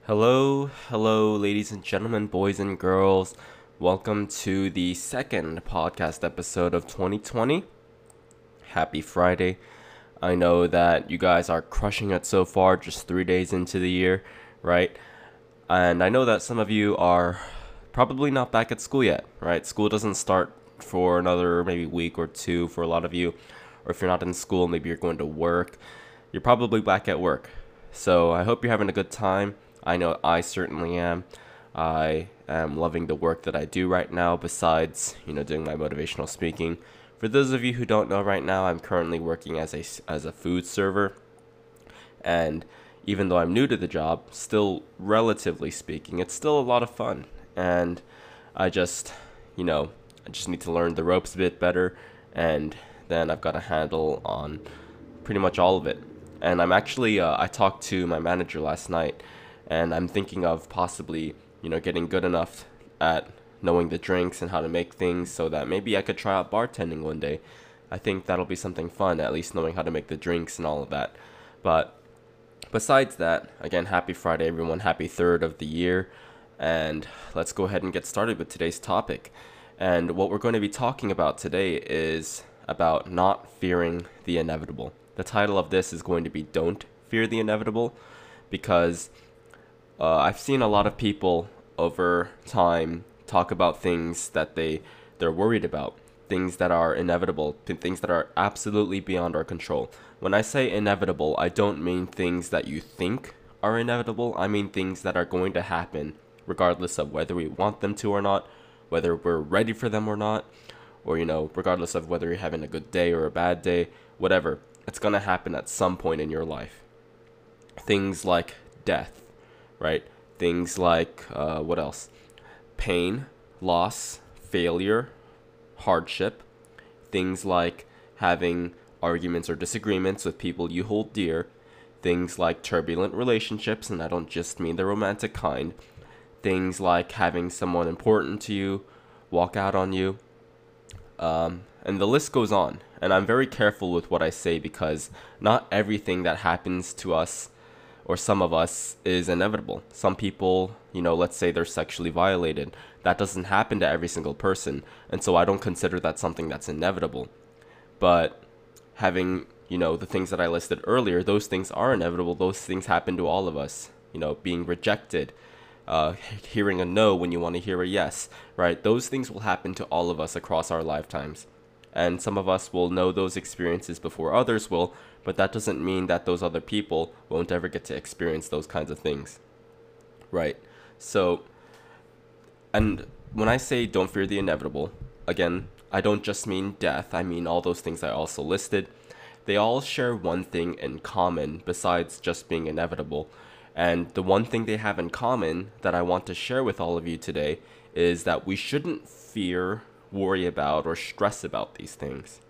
Hello, ladies and gentlemen, boys and girls. Welcome to the second podcast episode of 2020. Happy Friday. I know that you guys are crushing it so far, just 3 days into the year, right? And I know that some of you are probably not back at school yet, right? School doesn't start for another maybe week or two for a lot of you. Or if you're not in school, maybe you're going to work. You're probably back at work. So I hope you're having a good time. I know I certainly am. I am loving the work that I do right now, besides, doing my motivational speaking. For those of you who don't know right now, I'm currently working as a food server. And even though I'm new to the job, still relatively speaking, it's still a lot of fun. And I just, I just need to learn the ropes a bit better. And then I've got a handle on pretty much all of it. And I talked to my manager last night, and I'm thinking of possibly, getting good enough at knowing the drinks and how to make things so that maybe I could try out bartending one day. I think that'll be something fun, at least knowing how to make the drinks and all of that. But besides that, again, happy Friday, everyone. Happy third of the year. And let's go ahead and get started with today's topic. And what we're going to be talking about today is about not fearing the inevitable. The title of this is going to be Don't Fear the Inevitable, because I've seen a lot of people over time talk about things that they're worried about, things that are inevitable, things that are absolutely beyond our control. When I say inevitable, I don't mean things that you think are inevitable. I mean things that are going to happen regardless of whether we want them to or not, whether we're ready for them or not, or regardless of whether you're having a good day or a bad day, whatever. It's going to happen at some point in your life. Things like death, right? Things like, what else? Pain, loss, failure, hardship. Things like having arguments or disagreements with people you hold dear. Things like turbulent relationships, and I don't just mean the romantic kind. Things like having someone important to you walk out on you. And the list goes on. And I'm very careful with what I say, because not everything that happens to us or some of us is inevitable. Some people, let's say they're sexually violated. That doesn't happen to every single person. And so I don't consider that something that's inevitable. But having, the things that I listed earlier, those things are inevitable. Those things happen to all of us. Being rejected, hearing a no when you want to hear a yes, right? Those things will happen to all of us across our lifetimes. And some of us will know those experiences before others will, but that doesn't mean that those other people won't ever get to experience those kinds of things, right? So, and when I say don't fear the inevitable, again, I don't just mean death, I mean all those things I also listed. They all share one thing in common besides just being inevitable. And the one thing they have in common that I want to share with all of you today is that we shouldn't fear, worry about, or stress about these things.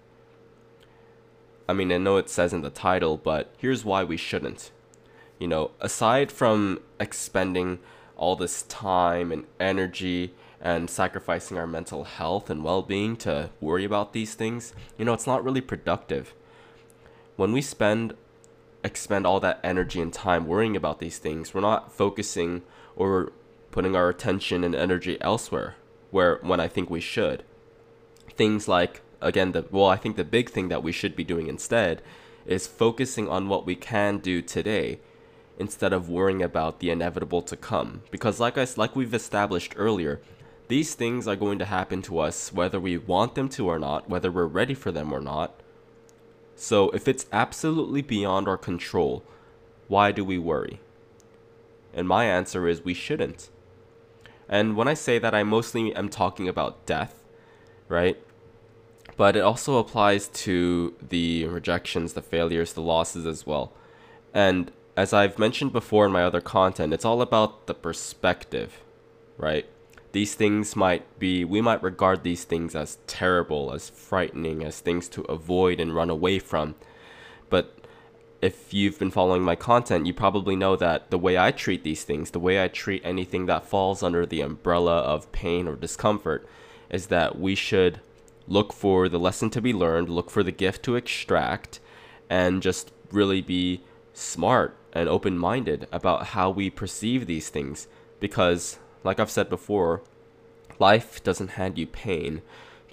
I mean, I know it says in the title, but here's why we shouldn't. Aside from expending all this time and energy and sacrificing our mental health and well-being to worry about these things, it's not really productive. When we expend all that energy and time worrying about these things, we're not focusing or putting our attention and energy elsewhere, when I think we should. Things like, again, I think the big thing that we should be doing instead is focusing on what we can do today instead of worrying about the inevitable to come. Because like we've established earlier, these things are going to happen to us whether we want them to or not, whether we're ready for them or not. So if it's absolutely beyond our control, why do we worry? And my answer is we shouldn't. And when I say that, I mostly am talking about death, right? But it also applies to the rejections, the failures, the losses as well. And as I've mentioned before in my other content, it's all about the perspective, right? These things we might regard these things as terrible, as frightening, as things to avoid and run away from. But if you've been following my content, you probably know that the way I treat these things, the way I treat anything that falls under the umbrella of pain or discomfort, is that we should look for the lesson to be learned, look for the gift to extract, and just really be smart and open-minded about how we perceive these things, because like I've said before, life doesn't hand you pain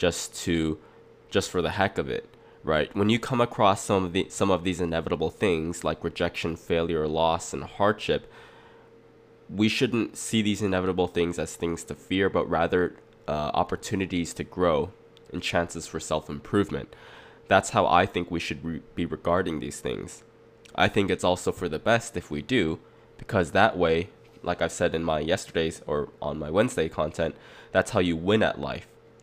just for the heck of it, right? When you come across some of these inevitable things like rejection, failure, loss, and hardship, we shouldn't see these inevitable things as things to fear, but rather opportunities to grow and chances for self-improvement. That's how I think we should be regarding these things. I think it's also for the best if we do, because that way, like I've said in my yesterday's or on my Wednesday content, that's how you win at life,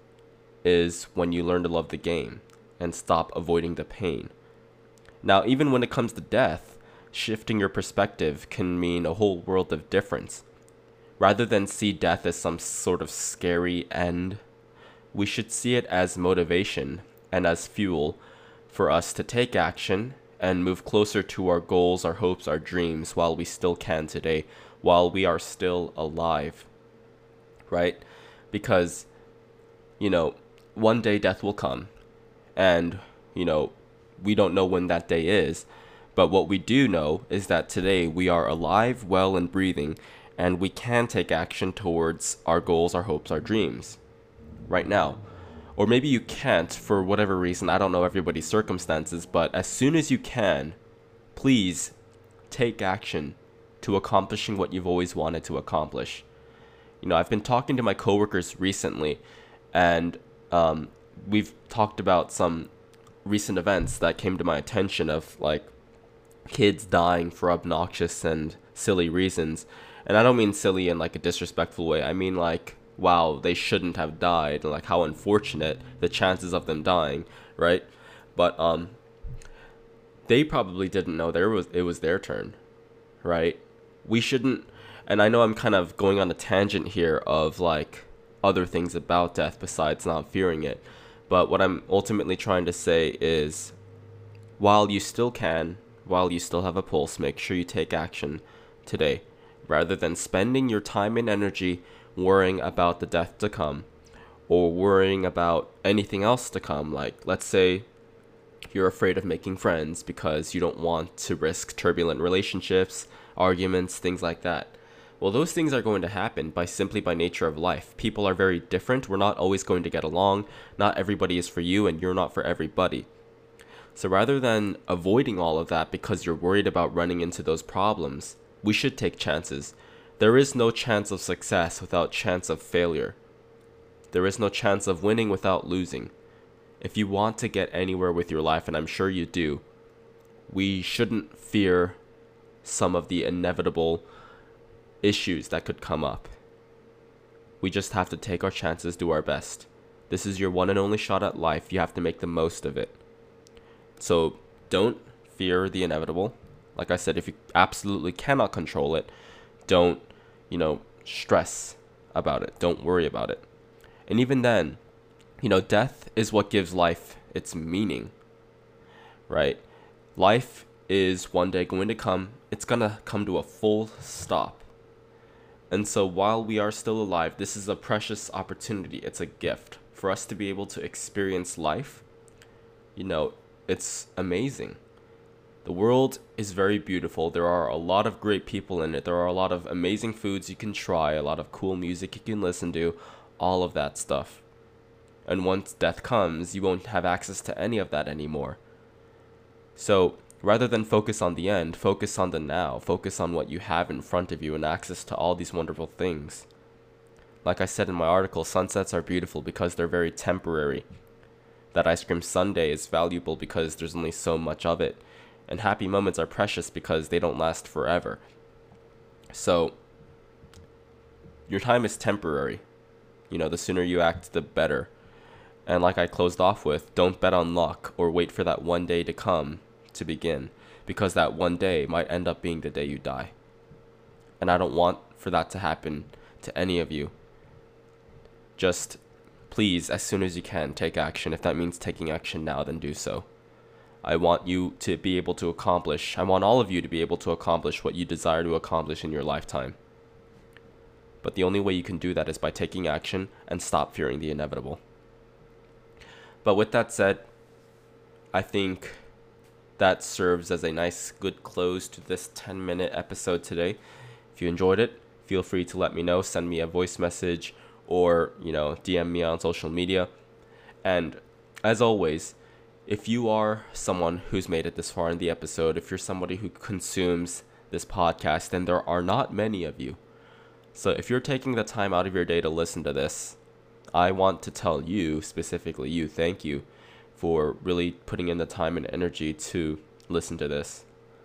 is when you learn to love the game and stop avoiding the pain. Now, even when it comes to death, shifting your perspective can mean a whole world of difference. Rather than see death as some sort of scary end, we should see it as motivation and as fuel for us to take action and move closer to our goals, our hopes, our dreams while we still can today, while we are still alive, right? Because, one day death will come, and, we don't know when that day is, but what we do know is that today we are alive, well, and breathing, and we can take action towards our goals, our hopes, our dreams right now. Or maybe you can't for whatever reason. I don't know everybody's circumstances, but as soon as you can, please take action to accomplishing what you've always wanted to accomplish. I've been talking to my coworkers recently, and we've talked about some recent events that came to my attention of like kids dying for obnoxious and silly reasons. And I don't mean silly in like a disrespectful way. I mean like, wow, they shouldn't have died, and like how unfortunate the chances of them dying, right? But they probably didn't know it was their turn, right? We shouldn't, and I know I'm kind of going on a tangent here of like other things about death besides not fearing it, but what I'm ultimately trying to say is, while you still can, while you still have a pulse, make sure you take action today, rather than spending your time and energy worrying about the death to come, or worrying about anything else to come. Like, let's say you're afraid of making friends because you don't want to risk turbulent relationships, arguments, things like that. Well, those things are going to happen simply by nature of life. People are very different. We're not always going to get along. Not everybody is for you, and you're not for everybody. So rather than avoiding all of that because you're worried about running into those problems, we should take chances. There is no chance of success without chance of failure. There is no chance of winning without losing. If you want to get anywhere with your life, and I'm sure you do, we shouldn't fear some of the inevitable issues that could come up. We just have to take our chances, do our best. This is your one and only shot at life. You have to make the most of it. So don't fear the inevitable. Like I said, if you absolutely cannot control it, don't, stress about it. Don't worry about it. And even then, death is what gives life its meaning, right? Life is one day going to come. It's going to come to a full stop. And so while we are still alive, this is a precious opportunity. It's a gift for us to be able to experience life. It's amazing. The world is very beautiful. There are a lot of great people in it. There are a lot of amazing foods you can try, a lot of cool music you can listen to, all of that stuff. And once death comes, you won't have access to any of that anymore. So rather than focus on the end, focus on the now. Focus on what you have in front of you and access to all these wonderful things. Like I said in my article, sunsets are beautiful because they're very temporary. That ice cream sundae is valuable because there's only so much of it. And happy moments are precious because they don't last forever. So, your time is temporary. The sooner you act, the better. And like I closed off with, don't bet on luck or wait for that one day to come to begin, because that one day might end up being the day you die. And I don't want for that to happen to any of you. Just, please, as soon as you can, take action. If that means taking action now, then do so. I want you to be able to accomplish, I want all of you to be able to accomplish what you desire to accomplish in your lifetime. But the only way you can do that is by taking action and stop fearing the inevitable. But with that said, I think that serves as a nice, good close to this 10-minute episode today. If you enjoyed it, feel free to let me know. Send me a voice message or, DM me on social media. And as always, if you are someone who's made it this far in the episode, if you're somebody who consumes this podcast, then there are not many of you. So if you're taking the time out of your day to listen to this, I want to tell you, specifically you, thank you for really putting in the time and energy to listen to this.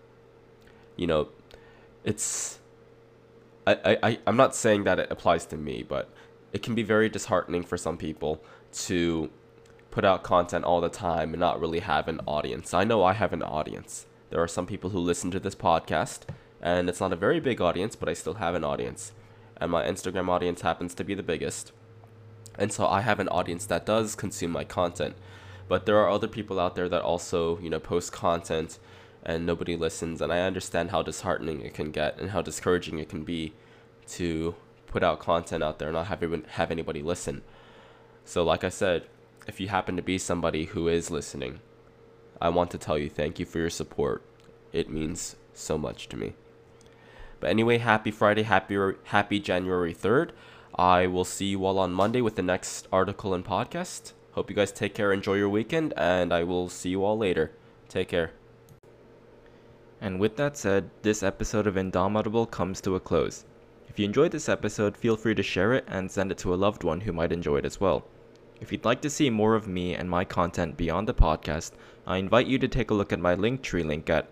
It's I'm not saying that it applies to me, but it can be very disheartening for some people to put out content all the time and not really have an audience. I know I have an audience. There are some people who listen to this podcast, and it's not a very big audience, but I still have an audience. And my Instagram audience happens to be the biggest. And so I have an audience that does consume my content. But there are other people out there that also, post content and nobody listens. And I understand how disheartening it can get and how discouraging it can be to put out content out there and not have anybody listen. So like I said, if you happen to be somebody who is listening, I want to tell you thank you for your support. It means so much to me. But anyway, happy Friday, happy January 3rd. I will see you all on Monday with the next article and podcast. Hope you guys take care, enjoy your weekend, and I will see you all later. Take care. And with that said, this episode of Indomitable comes to a close. If you enjoyed this episode, feel free to share it and send it to a loved one who might enjoy it as well. If you'd like to see more of me and my content beyond the podcast, I invite you to take a look at my Linktree link at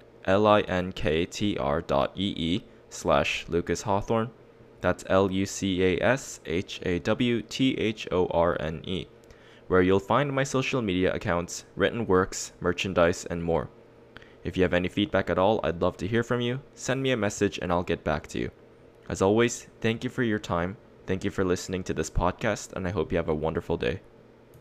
linktr.ee/Lucas Hawthorne. That's LucasHawthorne, where you'll find my social media accounts, written works, merchandise, and more. If you have any feedback at all, I'd love to hear from you. Send me a message and I'll get back to you. As always, thank you for your time. Thank you for listening to this podcast, and I hope you have a wonderful day.